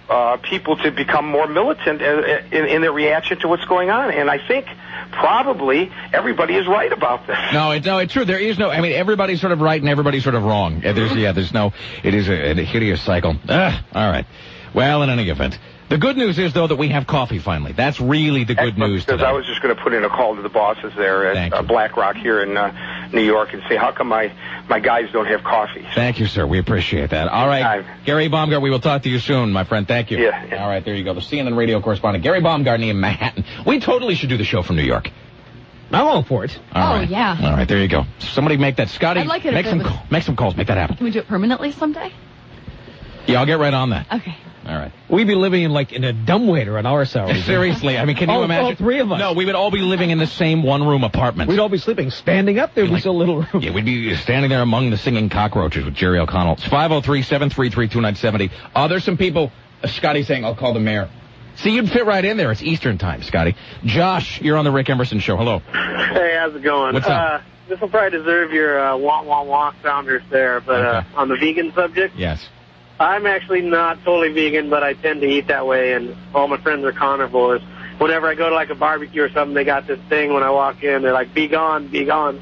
people to become more militant in their reaction to what's going on. And I think probably everybody is right about this. No, it's true. There is no, I mean, everybody's sort of right and everybody's sort of wrong. It is a hideous cycle. All right. Well, in any event, the good news is, though, that we have coffee finally. That's really the good news today. Because I was just going to put in a call to the bosses there at BlackRock here in New York and say, how come my guys don't have coffee? Thank you, sir. We appreciate that. All right. Gary Baumgart, we will talk to you soon, my friend. Thank you. Yeah. All right, there you go. The CNN radio correspondent, Gary Baumgartner in Manhattan. We totally should do the show from New York. I'm all for it. All right. Yeah. All right, there you go. Somebody make that. Scotty, I'd like it make some calls. Make that happen. Can we do it permanently someday? Yeah, I'll get right on that. Okay. All right. We'd be living in a dumbwaiter on our salary. Seriously, I mean, can you imagine? All three of us. No, we would all be living in the same one-room apartment. We'd all be sleeping standing up. There'd be so little room. Yeah, we'd be standing there among the singing cockroaches with Jerry O'Connell. It's 503-733-2970. There's some people, Scotty saying, I'll call the mayor. See, you'd fit right in there. It's Eastern time, Scotty. Josh, you're on the Rick Emerson Show. Hello. Hey, how's it going? What's up? This will probably deserve your wah sounders there, but Okay. On the vegan subject, Yes. I'm actually not totally vegan, but I tend to eat that way, and all my friends are carnivores. Whenever I go to like a barbecue or something, they got this thing when I walk in, they're like, be gone, be gone.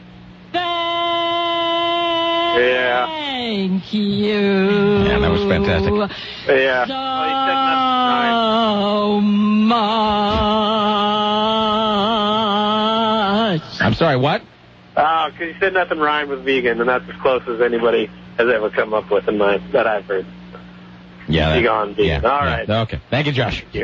Yeah. Thank you. Yeah, that was fantastic. Yeah. So much. I'm sorry, what? Because you said nothing rhymed with vegan, and that's as close as anybody has ever come up with that I've heard. Yeah. Be gone, vegan. All right. Okay. Thank you, Josh. Thank you.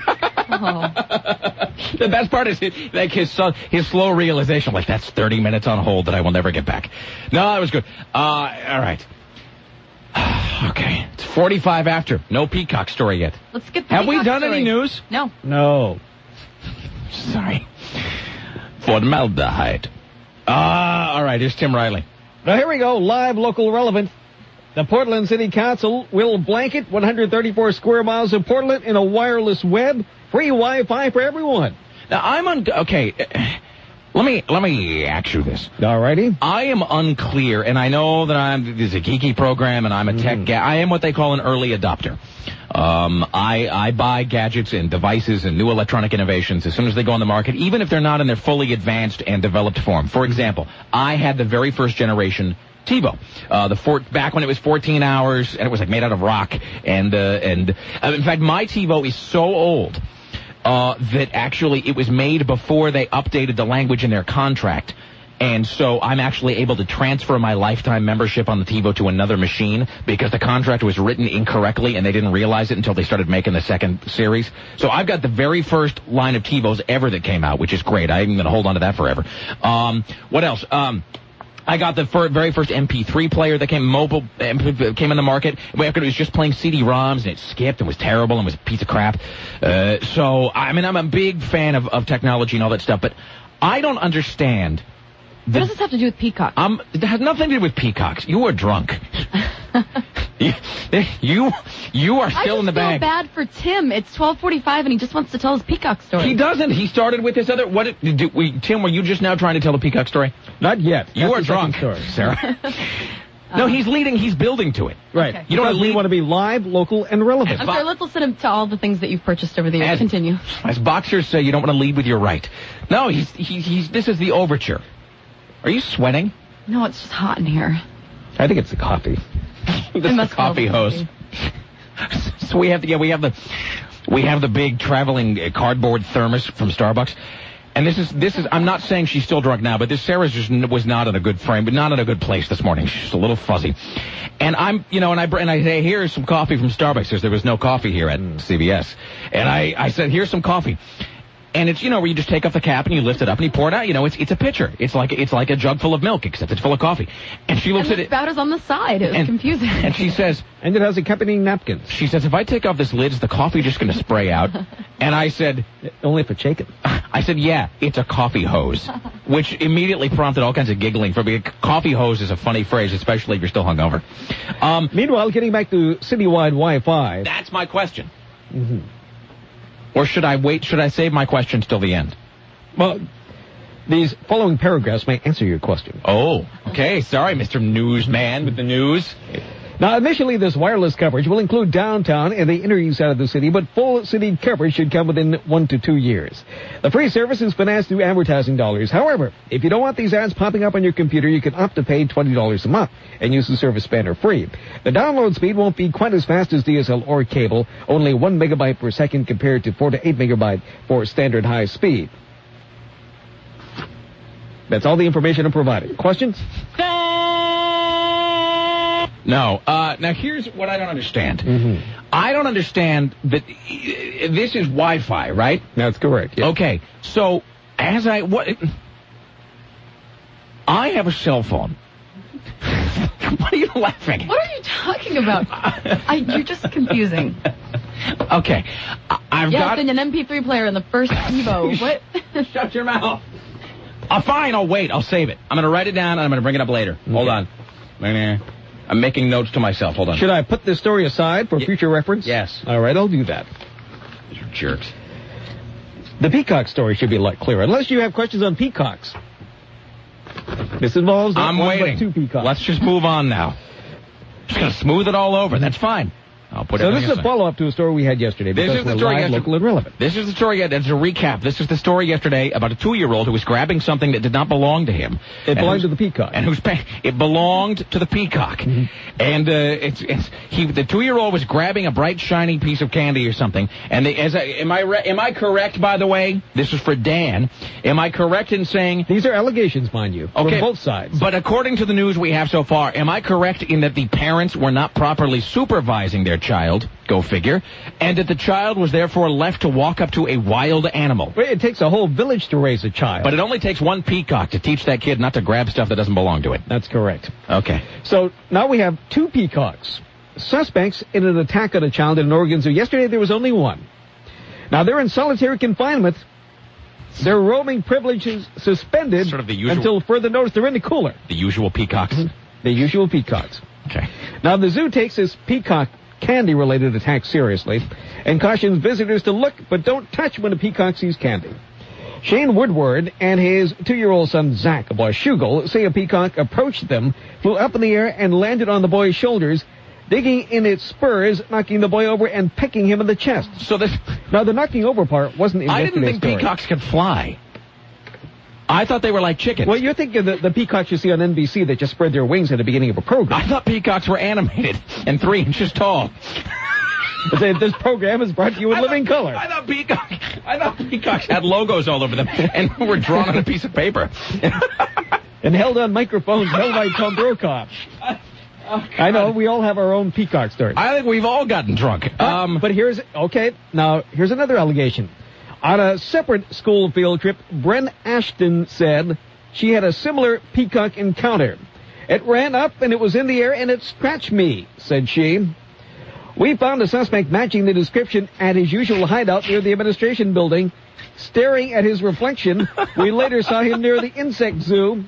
The best part is his slow realization, like, that's 30 minutes on hold that I will never get back. No, that was good. All right. Okay. It's 45 after. No Peacock story yet. Let's get the Have we Peacock done story. any news? No. No. Sorry. Formaldehyde. All right. Here's Tim Riley. Now, here we go. Live, local, relevant. The Portland City Council will blanket 134 square miles of Portland in a wireless web. Free Wi-Fi for everyone. Now, okay. Let me ask you this. All righty. I am unclear, and I know that this is a geeky program, and I'm a tech guy. I am what they call an early adopter. I buy gadgets and devices and new electronic innovations as soon as they go on the market, even if they're not in their fully advanced and developed form. For example, I had the very first generation TiVo, back when it was 14 hours, and it was like made out of rock, and in fact, my TiVo is so old that actually it was made before they updated the language in their contract. And so I'm actually able to transfer my lifetime membership on the TiVo to another machine because the contract was written incorrectly and they didn't realize it until they started making the second series. So I've got the very first line of TiVos ever that came out, which is great. I'm going to hold on to that forever. What else? I got the very first MP3 player that came in the market. It was just playing CD-ROMs, and it skipped and was terrible and was a piece of crap. So, I mean, I'm a big fan of technology and all that stuff, but I don't understand. What does this have to do with Peacock? It has nothing to do with peacocks. You are drunk. You are still in the bag. I just feel bad for Tim. It's 12:45 and he just wants to tell his Peacock story. He doesn't. He started with this other. Tim, were you just now trying to tell the Peacock story? Not yet. You are drunk, Sarah. No, he's leading. He's building to it. Right. Okay. You don't want to be live, local, and relevant. I'm sorry, let's listen to all the things that you've purchased over the years. Continue. As boxers say, you don't want to lead with your right. No, this is the overture. Are you sweating? No, it's just hot in here. I think it's the coffee. This is the coffee hose. So we have the big traveling cardboard thermos from Starbucks. And this is I'm not saying she's still drunk now, but Sarah was not in a good frame, but not in a good place this morning. She's a little fuzzy. And I say, here's some coffee from Starbucks, because there was no coffee here at CVS. And I said, here's some coffee. And it's, where you just take off the cap and you lift it up and you pour it out. It's a pitcher. It's like a jug full of milk, except it's full of coffee. And she looks at it. The spout is on the side. It was confusing. And she says, and it has accompanying napkins. She says, if I take off this lid, is the coffee just going to spray out? And I said, only if it's shaken. I said, yeah, it's a coffee hose, which immediately prompted all kinds of giggling. For me, coffee hose is a funny phrase, especially if you're still hungover. Meanwhile, getting back to citywide Wi-Fi. That's my question. Mm-hmm. Or should I wait? Should I save my questions till the end? Well, these following paragraphs may answer your question. Oh, okay. Sorry, Mr. Newsman with the news. Now, initially, this wireless coverage will include downtown and the inner east side of the city, but full city coverage should come within 1 to 2 years. The free service is financed through advertising dollars. However, if you don't want these ads popping up on your computer, you can opt to pay $20 a month and use the service banner free. The download speed won't be quite as fast as DSL or cable, only 1 megabyte per second compared to 4 to 8 megabyte for standard high speed. That's all the information I'm providing. Questions? No. Now, here's what I don't understand. I don't understand that this is Wi-Fi, right? That's correct. Yeah. Okay. So, I have a cell phone. What are you laughing? What are you talking about? You're just confusing. Okay. I've got an MP3 player in the first Evo. What? Shut your mouth. Fine, I'll wait. I'll save it. I'm going to write it down, and I'm going to bring it up later. Okay. Hold on. I'm making notes to myself. Hold on. Should I put this story aside for future reference? Yes. All right, I'll do that. These are jerks. The peacock story should be a lot clearer, unless you have questions on peacocks. This involves I'm waiting. 2 peacocks. Let's just move on now. Just going to smooth it all over. That's fine. I'll put so this is a follow-up to a story we had yesterday. This is the story local and relevant. This is the story. That's a recap. This is the story yesterday about a 2-year-old who was grabbing something that did not belong to him. It belonged to the peacock. And it belonged to the peacock. And the 2-year-old was grabbing a bright, shiny piece of candy or something. And am I correct, by the way? This is for Dan. Am I correct in saying these are allegations, mind you, from both sides? But according to the news we have so far, am I correct in that the parents were not properly supervising their child, go figure, and that the child was therefore left to walk up to a wild animal? Well, it takes a whole village to raise a child. But it only takes one peacock to teach that kid not to grab stuff that doesn't belong to it. That's correct. Okay. So now we have 2 peacocks. Suspects in an attack on a child in an Oregon zoo. Yesterday there was only 1. Now they're in solitary confinement. Their roaming privileges suspended sort of the usual, until further notice. They're in the cooler. The usual peacocks. The usual peacocks. Okay. Now the zoo takes this peacock candy-related attack seriously and cautions visitors to look but don't touch when a peacock sees candy. Shane Woodward and his 2-year-old son Zach, a boy Shugel, say a peacock approached them, flew up in the air, and landed on the boy's shoulders, digging in its spurs, knocking the boy over and pecking him in the chest. Now the knocking over part wasn't in yesterday's story. I didn't think peacocks could fly. I thought they were like chickens. Well, you're thinking the peacocks you see on NBC that just spread their wings at the beginning of a program. I thought peacocks were animated and 3 inches tall. This program is brought to you in living color. I thought peacocks had logos all over them and were drawn on a piece of paper. And held on microphones held by Tom Brokaw. I know, we all have our own peacock stories. I think we've all gotten drunk. But here's another allegation. On a separate school field trip, Bren Ashton said she had a similar peacock encounter. It ran up and it was in the air and it scratched me, said she. We found a suspect matching the description at his usual hideout near the administration building, staring at his reflection. We later saw him near the insect zoo.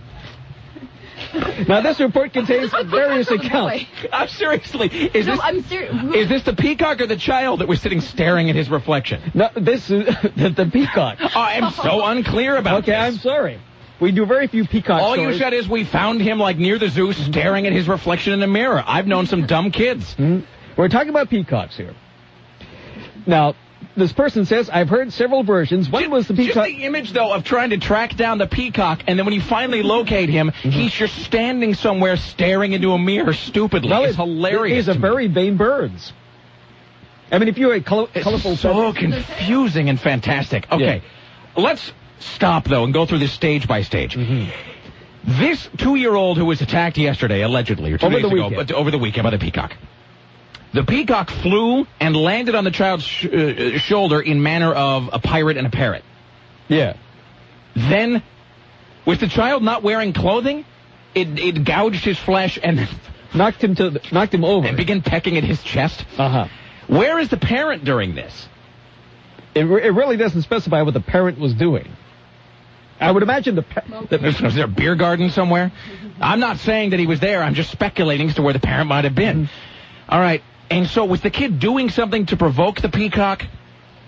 Now, this report contains various accounts. Seriously, is this the peacock or the child that was sitting staring at his reflection? No, this is the peacock. I'm so unclear about this. Okay, I'm sorry. We do very few peacock All stories. you said is we found him, like, near the zoo staring at his reflection in a mirror. I've known some dumb kids. We're talking about peacocks here. Now, this person says, I've heard several versions. One was the peacock. Just the image, though, of trying to track down the peacock, and then when you finally locate him, he's just standing somewhere staring into a mirror stupidly. It's hilarious. He's a very vain birds. I mean, if you had colorful... It's so confusing and fantastic. Okay, let's stop, though, and go through this stage by stage. This 2-year-old who was attacked yesterday, allegedly, or 2 days ago, but over the weekend by the peacock. The peacock flew and landed on the child's shoulder in manner of a pirate and a parrot. Yeah. Then, with the child not wearing clothing, it gouged his flesh and knocked him over and began pecking at his chest. Where is the parent during this? It really doesn't specify what the parent was doing. I would imagine was there a beer garden somewhere? I'm not saying that he was there. I'm just speculating as to where the parent might have been. All right. And so was the kid doing something to provoke the peacock?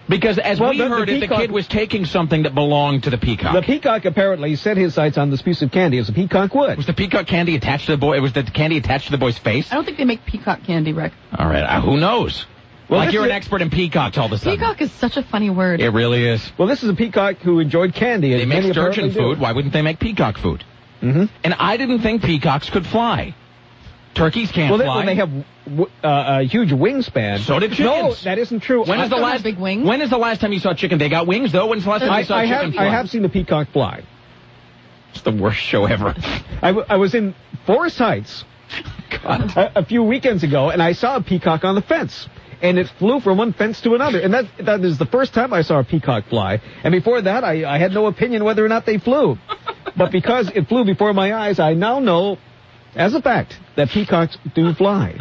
Because as we heard it, the peacock- kid was taking something that belonged to the peacock. The peacock apparently set his sights on this piece of candy, as a peacock would. Was the peacock candy attached to the boy? Was the candy attached to the boy's face? I don't think they make peacock candy, Rick. All right, who knows? Well, like this you're is- an expert in peacocks all of a sudden. Peacock is such a funny word. It really is. Well, this is a peacock who enjoyed candy. They as make many sturgeon apparently do. food. Why wouldn't they make peacock food? Mm-hmm. And I didn't think peacocks could fly. Turkeys can't fly. They have a huge wingspan. So did No, chickens. that isn't true. When is the last big wings? When is the last time you saw chicken? They got wings though. When's the last time you saw chicken fly? I have seen the peacock fly. It's the worst show ever. I was in Forest Heights a few weekends ago, and I saw a peacock on the fence. And it flew from one fence to another. And that is the first time I saw a peacock fly. And before that, I had no opinion whether or not they flew. But because it flew before my eyes, I now know, as a fact, that peacocks do fly.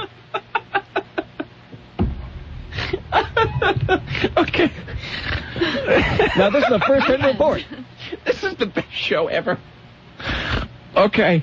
Okay. Now, this is the first-hand report. This is the best show ever. Okay.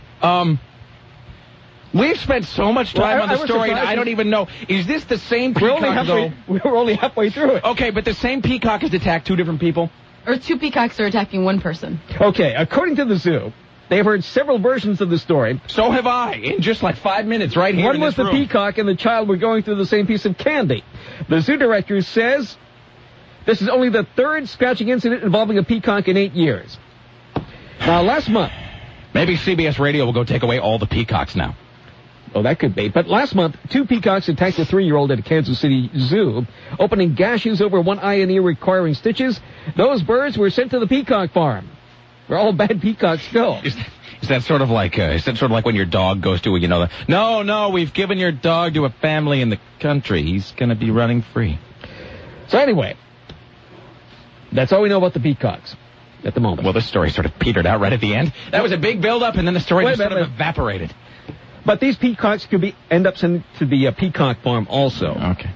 We've spent so much time on the story, and I don't even know. Is this the same peacock, though? We're only halfway through it. Okay, but the same peacock has attacked two different people? Or two peacocks are attacking one person. Okay, according to the zoo, they've heard several versions of the story. So have I, in just like 5 minutes, right here One in was this the room. peacock and the child were going through the same piece of candy. The zoo director says this is only the third scratching incident involving a peacock in 8 years. Now, last month... Maybe CBS Radio will go take away all the peacocks now. Oh, that could be. But last month, two peacocks attacked a 3-year-old at a Kansas City zoo, opening gashes over one eye and ear requiring stitches. Those birds were sent to the peacock farm. They're all bad peacocks still. Is that sort of like when your dog goes to, no, we've given your dog to a family in the country. He's going to be running free. So anyway, that's all we know about the peacocks at the moment. Well, this story sort of petered out right at the end. That was a big build-up, and then the story just sort of evaporated. But these peacocks could end up sent to the peacock farm also. Okay.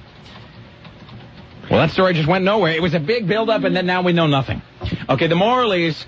Well, that story just went nowhere. It was a big build-up, and then now we know nothing. Okay, the moral is...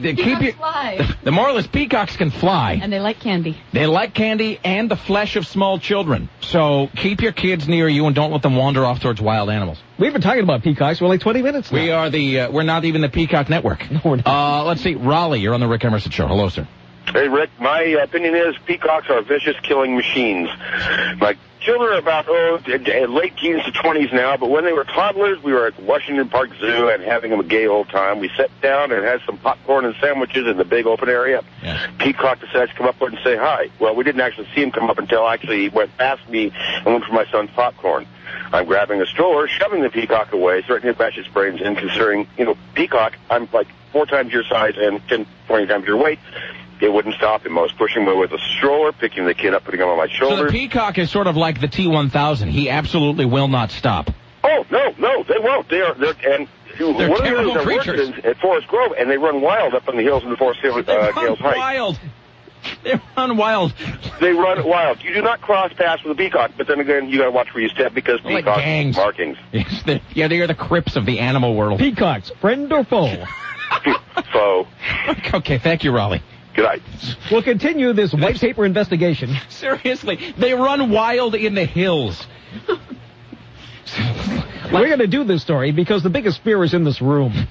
The moral is peacocks can fly. And they like candy. They like candy and the flesh of small children. So keep your kids near you and don't let them wander off towards wild animals. We've been talking about peacocks for like 20 minutes now. We're not even the Peacock Network. No, we're not. Let's see. Raleigh, you're on the Rick Emerson Show. Hello, sir. Hey, Rick, my opinion is peacocks are vicious killing machines. My children are about, late teens to 20s now, but when they were toddlers, we were at Washington Park Zoo and having them a gay old time. We sat down and had some popcorn and sandwiches in the big open area. Yes. Peacock decides to come up and say hi. Well, we didn't actually see him come up until actually he went past me and went for my son's popcorn. I'm grabbing a stroller, shoving the peacock away, threatening to bash its brains in, considering, peacock, I'm like 4 times your size and 10, 20 times your weight. It wouldn't stop him. I was pushing him with a stroller, picking the kid up, putting him on my shoulder. So the Peacock is sort of like the T-1000. He absolutely will not stop. Oh, no, they won't. They're terrible creatures. At Forest Grove, and they run wild up on the hills in the Forest Hills Heights. Wild. They run wild. They run wild. You do not cross paths with a peacock, but then again, you got to watch where you step because peacocks have markings. Yes, they are the Crips of the animal world. Peacocks, friend or foe? Foe. Okay, thank you, Raleigh. Good night. We'll continue this white paper investigation. Seriously, they run wild in the hills. We're going to do this story because the biggest fear is in this room.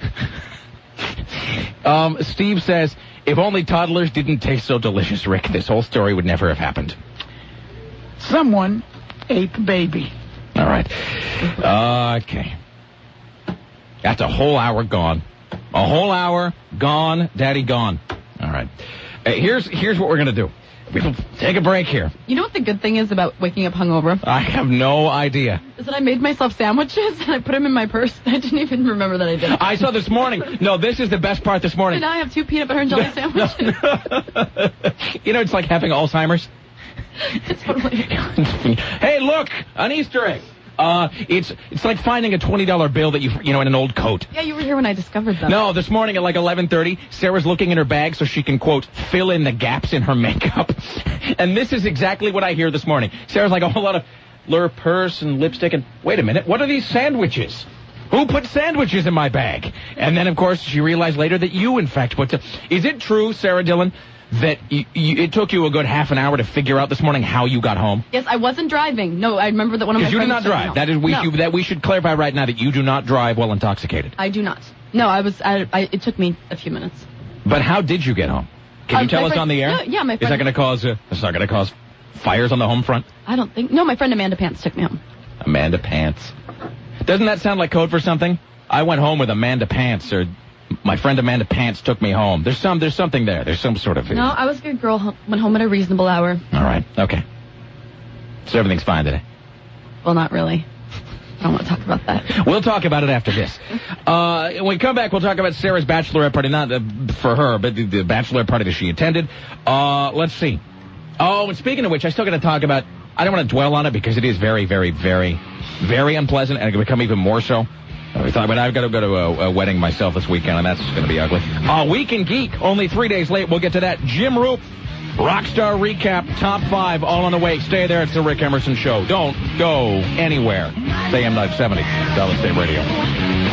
Steve says, if only toddlers didn't taste so delicious, Rick, this whole story would never have happened. Someone ate the baby. All right. Okay. That's a whole hour gone. A whole hour gone, Daddy gone. All right. Here's what we're going to do. We'll take a break here. You know what the good thing is about waking up hungover? I have no idea. Is that I made myself sandwiches and I put them in my purse. I didn't even remember that I did. I saw this morning. No, this is the best part this morning. And now I have 2 peanut butter and jelly sandwiches. It's like having Alzheimer's. Totally. Hey, look, an Easter egg. It's like finding a $20 bill that in an old coat. Yeah, you were here when I discovered them. No, this morning at like 11:30, Sarah's looking in her bag so she can, quote, fill in the gaps in her makeup. And this is exactly what I hear this morning. Sarah's like a whole lot of lure purse and lipstick and, wait a minute, what are these sandwiches? Who put sandwiches in my bag? And then, of course, she realized later that you, in fact, put... Is it true, Sarah Dillon, that it took you a good half an hour to figure out this morning how you got home? Yes, I wasn't driving. No, I remember that one of my friends... Because you did not drive. That is, we should clarify right now that you do not drive while intoxicated. I do not. No, it took me a few minutes. But how did you get home? Can you tell us on the air? Yeah, my friend... Is that going to cause... it's not going to cause fires on the home front? I don't think... No, my friend Amanda Pants took me home. Amanda Pants. Doesn't that sound like code for something? I went home with Amanda Pants, or... My friend Amanda Pants took me home. There's something there. There's some sort of... No, I was a good girl. Went home at a reasonable hour. All right. Okay. So everything's fine today? Well, not really. I don't want to talk about that. We'll talk about it after this. When we come back, we'll talk about Sarah's bachelorette party. Not for her, but the bachelorette party that she attended. Let's see. Oh, and speaking of which, I still got to talk about... I don't want to dwell on it because it is very, very, very, very unpleasant, and it can become even more so. We thought, but I've got to go to a wedding myself this weekend, and that's going to be ugly. Week in Geek, only 3 days late. We'll get to that. Jim Roop, Rockstar Recap, Top 5, all on the way. Stay there. It's the Rick Emerson Show. Don't go anywhere. It's AM 970, Dallas State Radio.